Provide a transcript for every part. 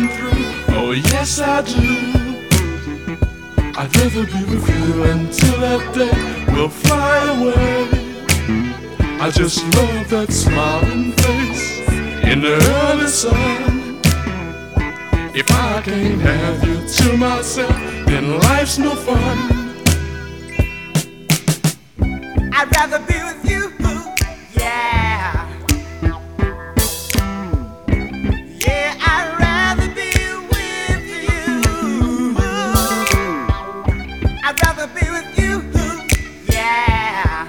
I'm through. Oh yes I do. I'd rather be with you until that day will fly away. I just love that smiling face in the early sun. If I can't have you to myself, then life's no fun. I'd rather be with you, yeah. Yeah, I'd rather be with you. I'd rather be with you, yeah.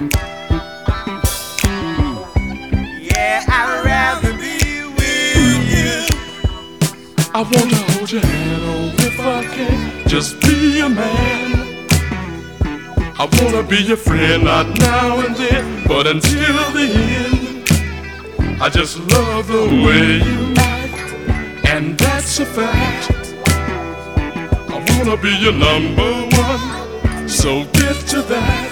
Yeah, I'd rather be with you. I wanna hold your hand, oh if I can, just be a man. I wanna be your friend, not now and then, but until the end. I just love the way you act, and that's a fact. I wanna be your number one, so get to that.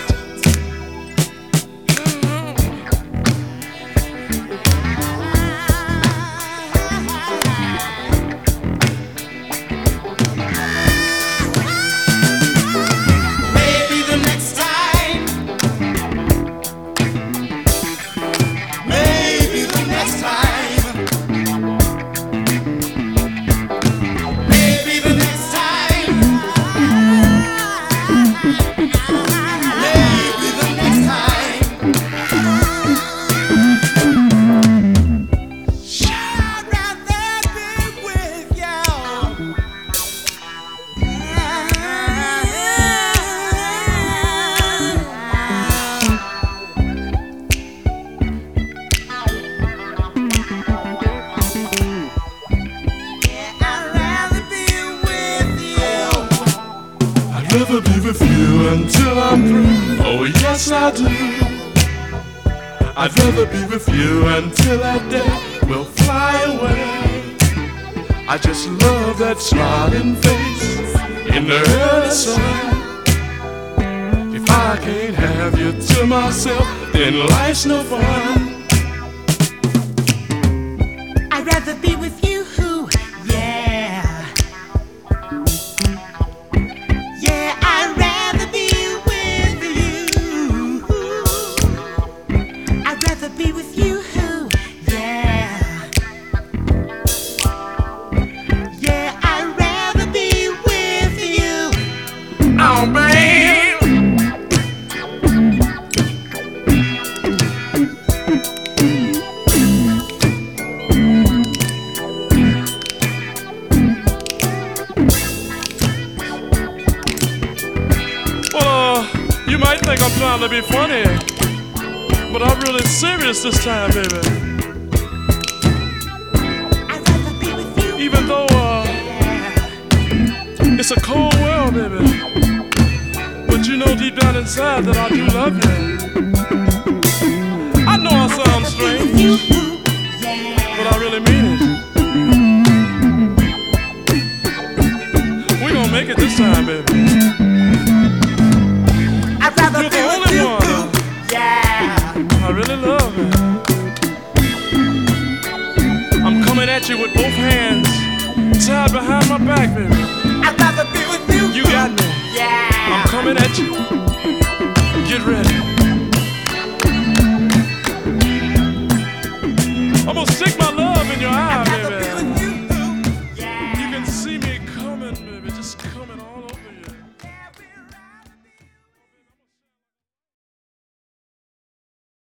I'd rather be with you until I'm through. Oh yes I do. I'd rather be with you until that day will fly away. I just love that smiling face in the early sun. If I can't have you to myself, then life's no fun. I'd rather be with you, yeah. Yeah, I'd rather be with you. I'd rather be with you, yeah. Yeah, I'd rather be with you. Oh man. You might think I'm trying to be funny, but I'm really serious this time, baby. I'd rather be with you. Even though it's a cold world, baby, but you know deep down inside that I do love you. I know I sound strange, but I really mean it. We gonna make it this time, baby. I'd rather You're be the with only you, one yeah. I really love it. I'm coming at you with both hands tied behind my back, baby. I'd rather be with you. You got me. Yeah. I'm coming at you. Get ready.